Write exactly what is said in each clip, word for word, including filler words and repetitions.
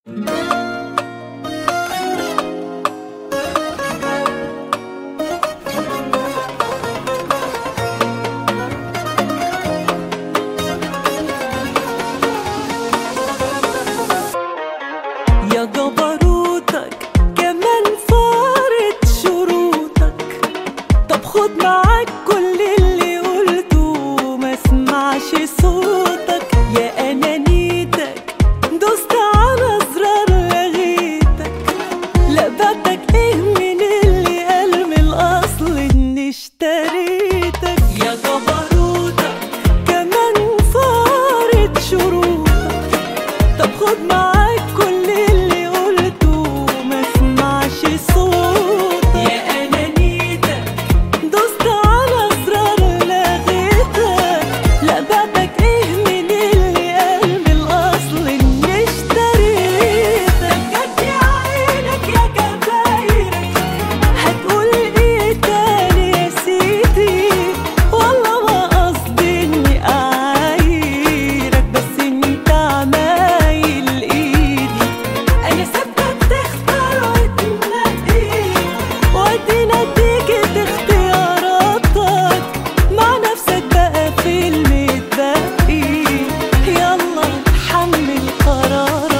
يا جبروتك كمان فارض شروطك. طب خد معاك كل اللي قلته وما اسمعش صوتك. يا انانيتك دوست على زرار لغيتك. لقبتك ايه من اللي قال من الاصل اني اشتريتك. يا جبروتك كمان فارض شروطك. طب خد معاك كل اللي قلته وما اسمعش صوتك. يا انانيتك دوست على زرار لغيتك. لقبتك ايه من اللي قال من الاصل اني اشتريتك. جدي عينك يا جبايرك هتقول ايه تاني يا سيدي. والله ما قصدي اني اعايرك بس انت عمايل ايدي. انا سبتك تختار وتنقي وادي نتيجة اختياراتك. مع نفسك بقى في المتبقي يلا حمل قرارك.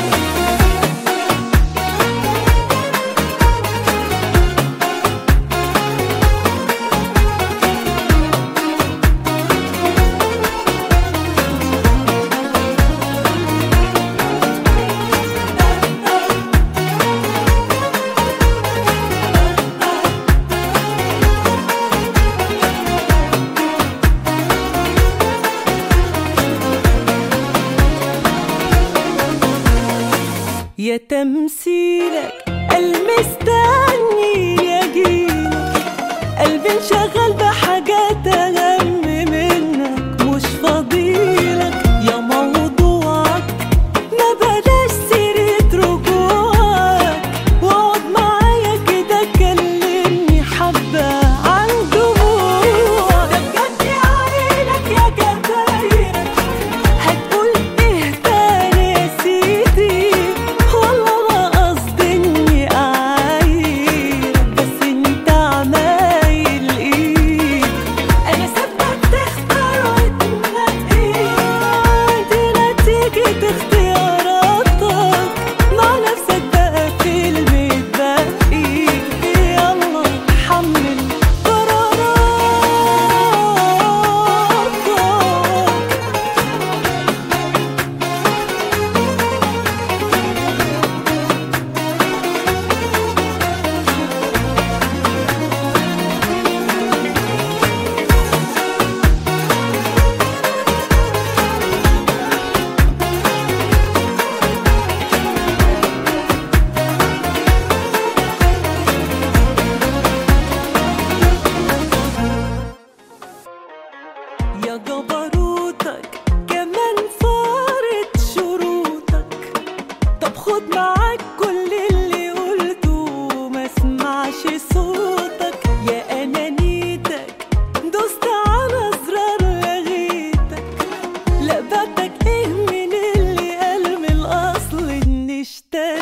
يا تمثيلك المستني يجيلك. قلبي انشغل بحاجات اهم منك مش فاضيلك. يا موضوعك ما بلاش سيرة رجوعك. واقعد معايا كده كلمني حبة عن دموعك. ده بجد عينك يا جبايرك هتقول ايه تاني يا سيدي. والله ما قصدي اني اعايرك بس انت عمايل ايد. انا سبتك تختار وتنقي دي نتيجة اختياراتك. مع نفسك بقى في المتبقي يلا حمل قراراتك. يا جبروتك كمان فارض شروطك. طب خد معاك كل اللي قلته وما اسمعش صوتك. يا انانيتك دوست على زرار لغيتك. لقبتك ايه من اللي قال من الاصل اني اشتريتك.